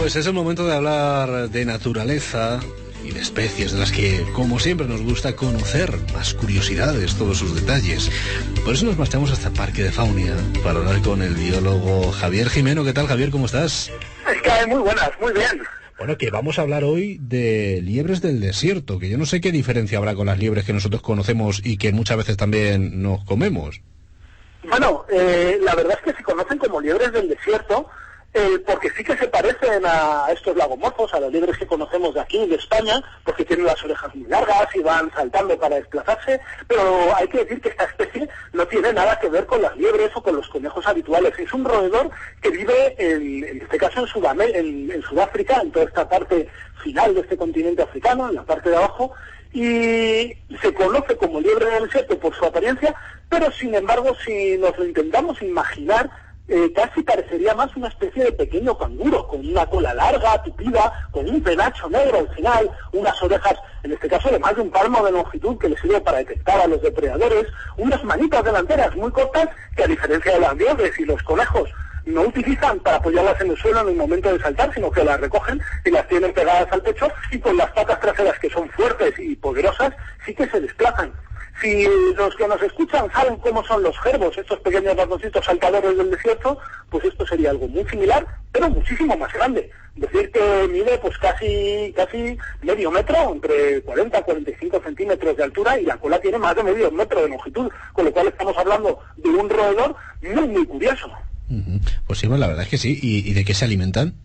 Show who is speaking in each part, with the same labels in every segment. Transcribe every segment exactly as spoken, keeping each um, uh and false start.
Speaker 1: Pues es el momento de hablar de naturaleza y de especies de las que, como siempre, nos gusta conocer más curiosidades, todos sus detalles. Por eso nos marchamos hasta el Parque de Faunia para hablar con el biólogo Javier Jimeno. ¿Qué tal, Javier? ¿Cómo estás?
Speaker 2: Es que muy buenas, muy bien.
Speaker 1: Bueno, que vamos a hablar hoy de liebres del desierto, que yo no sé qué diferencia habrá con las liebres que nosotros conocemos y que muchas veces también nos comemos.
Speaker 2: Bueno, eh, la verdad es que se conocen como liebres del desierto, eh, porque sí que se parecen a estos lagomorfos, a las liebres que conocemos de aquí, de España, porque tienen las orejas muy largas y van saltando para desplazarse, pero hay que decir que esta especie no tiene nada que ver con las liebres o con los conejos habituales. Es un roedor que vive, en, en este caso, en, Sudam en, en Sudáfrica, en toda esta parte final de este continente africano, en la parte de abajo, y se conoce como liebre del desierto por su apariencia, pero sin embargo, si nos lo intentamos imaginar, eh, casi parecería más una especie de pequeño canguro, con una cola larga, tupida, con un penacho negro al final, unas orejas, en este caso de más de un palmo de longitud, que le sirve para detectar a los depredadores, unas manitas delanteras muy cortas, que a diferencia de las liebres y los conejos, no utilizan para apoyarlas en el suelo en el momento de saltar, sino que las recogen y las tienen pegadas al pecho, y con las patas traseras, que son fuertes y poderosas, sí que se desplazan. Si los que nos escuchan saben cómo son los jerbos, estos pequeños ratoncitos saltadores del desierto, pues esto sería algo muy similar, pero muchísimo más grande. Decir que mide pues casi casi medio metro, entre cuarenta y cuarenta y cinco centímetros de altura, y la cola tiene más de medio metro de longitud, con lo cual estamos hablando de un roedor muy, muy curioso.
Speaker 1: Uh-huh. Pues sí, bueno, la verdad es que sí. ¿Y, y de qué se alimentan?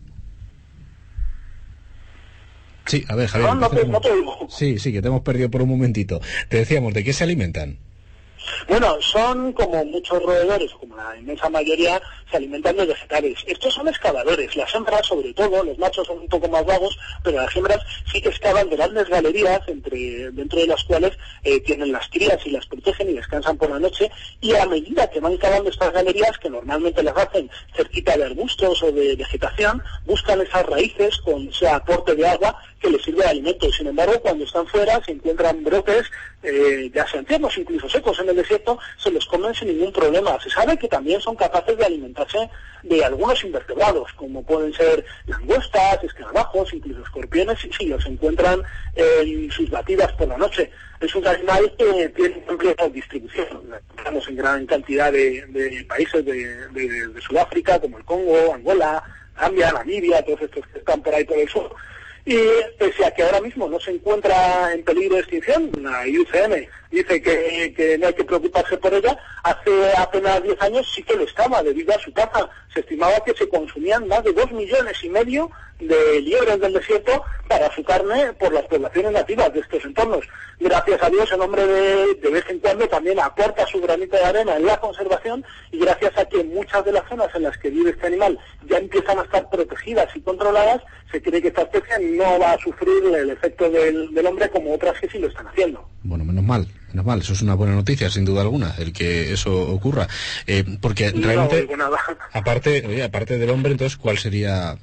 Speaker 1: Sí, a ver, Javier.
Speaker 2: No, no te, no te digo.
Speaker 1: Sí, sí, que te hemos perdido por un momentito. Te decíamos, ¿de qué se alimentan?
Speaker 2: Bueno, son como muchos roedores, como la inmensa mayoría, se alimentan de vegetales. Estos son excavadores. Las hembras, sobre todo, los machos son un poco más vagos, pero las hembras sí que excavan grandes galerías, entre, dentro de las cuales eh, tienen las crías y las protegen y descansan por la noche, y a medida que van cavando estas galerías, que normalmente las hacen cerquita de arbustos o de vegetación, buscan esas raíces con ese aporte de agua que les sirve de alimento. Sin embargo, cuando están fuera se encuentran brotes, eh, ya sean tiernos, incluso secos en el desierto, se los comen sin ningún problema. Se sabe que también son capaces de alimentarse de algunos invertebrados, como pueden ser langostas, escarabajos, incluso escorpiones, si, si los encuentran en sus batidas por la noche. Es un animal que tiene amplia distribución. Estamos en gran cantidad de, de países de, de, de Sudáfrica, como el Congo, Angola, Zambia, Namibia, todos estos que están por ahí por el sur. Y pese a que ahora mismo no se encuentra en peligro de extinción, la I U C N dice que, que no hay que preocuparse por ella, hace apenas diez años sí que lo estaba, debido a su caza. Se estimaba que se consumían más de dos millones y medio de liebres del desierto para su carne por las poblaciones nativas de estos entornos. Gracias a Dios, el hombre de, de vez en cuando también aporta su granito de arena en la conservación, y gracias a que muchas de las zonas en las que vive este animal ya empiezan a estar protegidas y controladas, se cree que esta especie no va a sufrir el efecto del, del hombre como otras que sí lo están haciendo.
Speaker 1: Bueno, menos mal, menos mal, eso es una buena noticia, sin duda alguna, el que eso ocurra. Eh, porque
Speaker 2: no,
Speaker 1: realmente,
Speaker 2: nada.
Speaker 1: aparte, oye, aparte del hombre, entonces, ¿cuál sería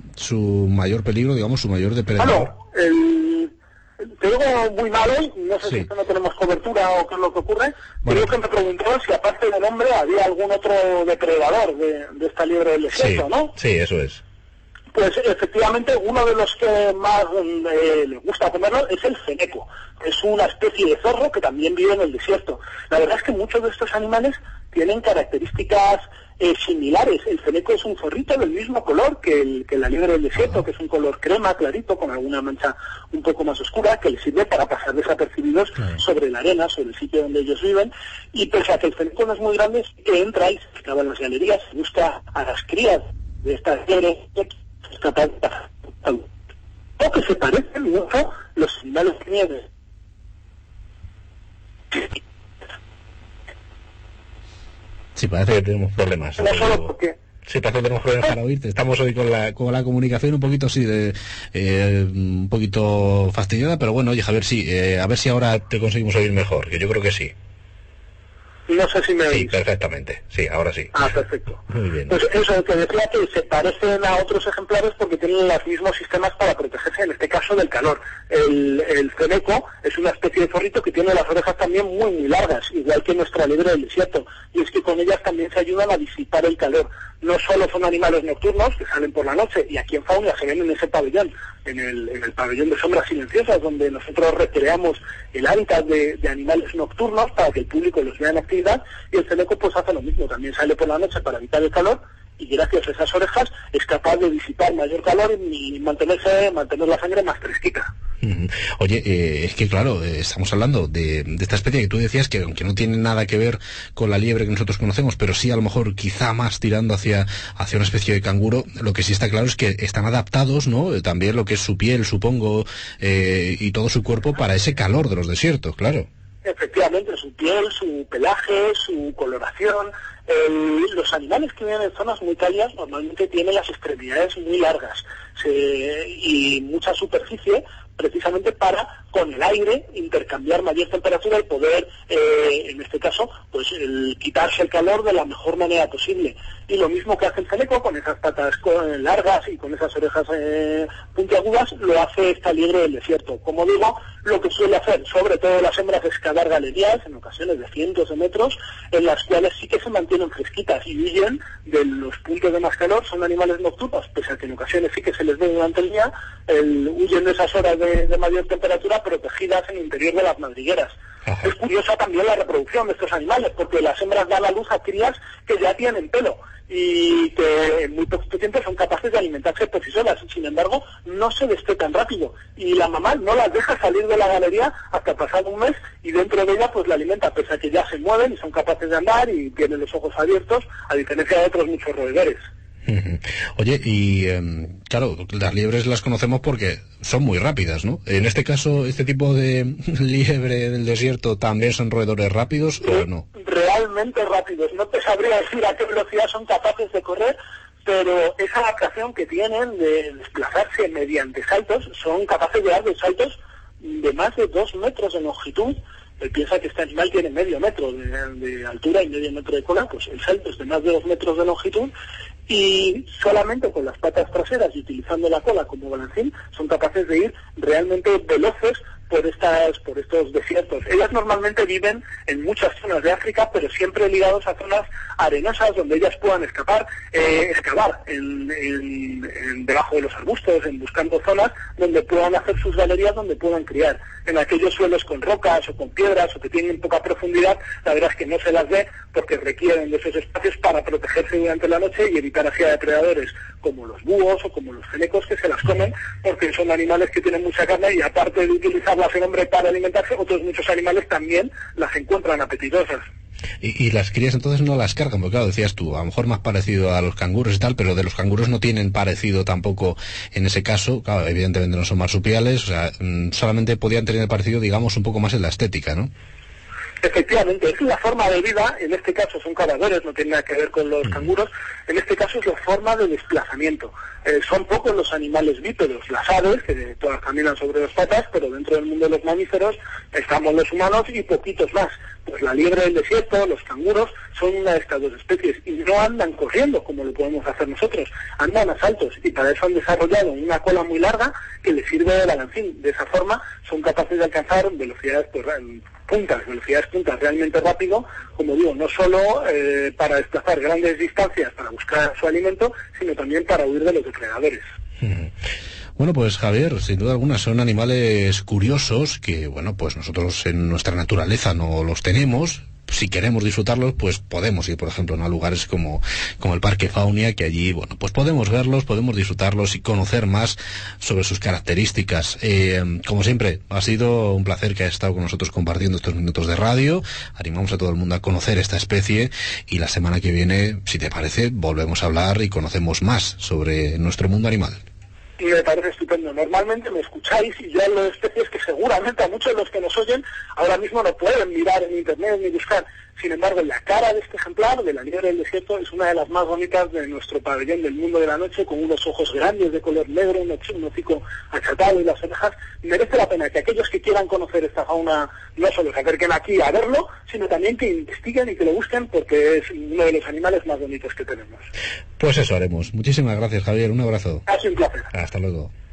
Speaker 1: su mayor peligro, digamos, su mayor depredador?
Speaker 2: Bueno, el... te digo muy mal hoy, no sé
Speaker 1: Sí.
Speaker 2: si no tenemos cobertura o qué es lo que ocurre.
Speaker 1: Bueno.
Speaker 2: Creo que me preguntó si aparte del hombre había algún otro depredador de, de esta liebre del desierto,
Speaker 1: Sí,
Speaker 2: ¿no?
Speaker 1: sí, eso es.
Speaker 2: Pues efectivamente uno de los que más eh, le gusta comerlo es el feneco. Es una especie de zorro que también vive en el desierto. La verdad es que muchos de estos animales tienen características eh, similares. El feneco es un zorrito del mismo color que, el, que la liebre del desierto, que es un color crema, clarito, con alguna mancha un poco más oscura, que les sirve para pasar desapercibidos
Speaker 1: Claro.
Speaker 2: sobre la arena, sobre el sitio donde ellos viven. Y pese a que el feneco no es muy grande, sí que entra y se excava en las galerías, busca a las crías de estas liebres, o que se parecen mucho los animales de nieve.
Speaker 1: Sí, parece que tenemos problemas.
Speaker 2: No solo porque
Speaker 1: Sí, parece que tenemos problemas para oírte. Estamos hoy con la, con la comunicación un poquito así de, eh, un poquito fastidiada, pero bueno, oye, Javier, sí, eh, a ver si ahora te conseguimos oír mejor, que yo creo que sí.
Speaker 2: No sé si me oís.
Speaker 1: Sí, perfectamente. Sí, ahora sí.
Speaker 2: Ah, perfecto.
Speaker 1: Muy bien.
Speaker 2: Pues eso, que decía que se parecen a otros ejemplares porque tienen los mismos sistemas para protegerse, en este caso, del calor. El, el ceneco es una especie de zorrito que tiene las orejas también muy, muy largas, igual que nuestra liebre del desierto. Y es que con ellas también se ayudan a disipar el calor. No solo son animales nocturnos que salen por la noche, y aquí en Faunia se ven en ese pabellón, en el, en el pabellón de sombras silenciosas, donde nosotros recreamos el hábitat de, de animales nocturnos para que el público los vea en actividad, y el ceneco pues hace lo mismo, también sale por la noche para evitar el calor, y gracias a esas orejas es capaz de disipar mayor calor y mantenerse, mantener la sangre más fresquita.
Speaker 1: Oye, eh, es que claro, eh, estamos hablando de, de esta especie que tú decías que aunque no tiene nada que ver con la liebre que nosotros conocemos, pero sí a lo mejor quizá más tirando hacia, hacia una especie de canguro, lo que sí está claro es que están adaptados, ¿no? Eh, también lo que es su piel, supongo, eh, y todo su cuerpo para ese calor de los desiertos, claro.
Speaker 2: Efectivamente, su piel, su pelaje, su coloración. El, los animales que viven en zonas muy cálidas normalmente tienen las extremidades muy largas se, y mucha superficie, precisamente para, con el aire, intercambiar mayor temperatura y poder, eh, en este caso, pues el, quitarse el calor de la mejor manera posible. Y lo mismo que hace el ceneco, con esas patas con, largas y con esas orejas eh, puntiagudas, lo hace esta liebre del desierto. Como digo, lo que suele hacer, sobre todo las hembras, es cavar galerías, en ocasiones de cientos de metros, en las cuales sí que se mantienen fresquitas y huyen de los puntos de más calor. Son animales nocturnos, pese a que en ocasiones sí que se les ve durante el día, el, huyen de esas horas de, de mayor temperatura protegidas en el interior de las madrigueras. Ajá. Es curiosa también la reproducción de estos animales, porque las hembras dan a luz a crías que ya tienen pelo y que en muy poquito tiempo son capaces de alimentarse por sí solas. Sin embargo, no se destetan rápido y la mamá no las deja salir de la galería hasta pasado un mes, y dentro de ella pues la alimenta, pese a que ya se mueven y son capaces de andar y tienen los ojos abiertos, a diferencia de otros muchos roedores.
Speaker 1: Oye, y eh, claro, las liebres las conocemos porque son muy rápidas, ¿no? En este caso, ¿este tipo de liebre del desierto también son roedores rápidos o no?
Speaker 2: Realmente rápidos. No te sabría decir a qué velocidad son capaces de correr, pero esa adaptación que tienen de desplazarse mediante saltos, son capaces de dar de saltos de más de dos metros de longitud. Él piensa que este animal tiene medio metro de, de altura y medio metro de cola, pues el salto es de más de dos metros de longitud, y solamente con las patas traseras y utilizando la cola como balancín son capaces de ir realmente veloces por estas por estos desiertos. Ellas normalmente viven en muchas zonas de África, pero siempre ligados a zonas arenosas donde ellas puedan escapar, eh, excavar en, en, en debajo de los arbustos, en buscando zonas donde puedan hacer sus galerías, donde puedan criar. En aquellos suelos con rocas o con piedras o que tienen poca profundidad, la verdad es que no se las ve porque requieren de esos espacios para protegerse durante la noche y evitar así a depredadores como los búhos o como los fenecos que se las comen, porque son animales que tienen mucha carne y aparte de utilizarlas el hombre para alimentarse, otros muchos animales también las encuentran apetitosas.
Speaker 1: Y, y las crías entonces no las cargan, porque claro, decías tú, a lo mejor más parecido a los canguros y tal, pero de los canguros no tienen parecido tampoco en ese caso, claro, evidentemente no son marsupiales, o sea, solamente podían tener parecido, digamos, un poco más en la estética, ¿no?
Speaker 2: Efectivamente, es la forma de vida, en este caso son cazadores, no tiene nada que ver con los canguros, en este caso es la forma de desplazamiento. Eh, son pocos los animales bípedos, las aves, que todas caminan sobre dos patas, pero dentro del mundo de los mamíferos estamos los humanos y poquitos más. Pues la liebre del desierto, los canguros, son una de estas dos especies y no andan corriendo como lo podemos hacer nosotros, andan a saltos, y para eso han desarrollado una cola muy larga que les sirve de balancín. De esa forma son capaces de alcanzar velocidades pues, puntas, velocidades puntas realmente rápido, como digo, no solo eh, para desplazar grandes distancias para buscar su alimento, sino también para huir de los depredadores.
Speaker 1: Bueno, pues Javier, sin duda alguna son animales curiosos que, bueno, pues nosotros en nuestra naturaleza no los tenemos. Si queremos disfrutarlos, pues podemos ir, por ejemplo, ¿no? a lugares como, como el Parque Faunia, que allí, bueno, pues podemos verlos, podemos disfrutarlos y conocer más sobre sus características. Eh, como siempre, ha sido un placer que hayas estado con nosotros compartiendo estos minutos de radio. Animamos a todo el mundo a conocer esta especie y la semana que viene, si te parece, volvemos a hablar y conocemos más sobre nuestro mundo animal.
Speaker 2: y me parece estupendo. Normalmente me escucháis y yo hablo de especies que seguramente a muchos de los que nos oyen ahora mismo no pueden mirar en internet ni buscar. Sin embargo, la cara de este ejemplar, de la liebre del desierto, es una de las más bonitas de nuestro pabellón del mundo de la noche, con unos ojos grandes de color negro, un hocico achatado y las orejas. Merece la pena que aquellos que quieran conocer esta fauna no solo se acerquen aquí a verlo, sino también que investiguen y que lo busquen, porque es uno de los animales más bonitos que tenemos.
Speaker 1: Pues eso haremos. Muchísimas gracias, Javier. Un abrazo.
Speaker 2: Ha sido un placer.
Speaker 1: Hasta luego.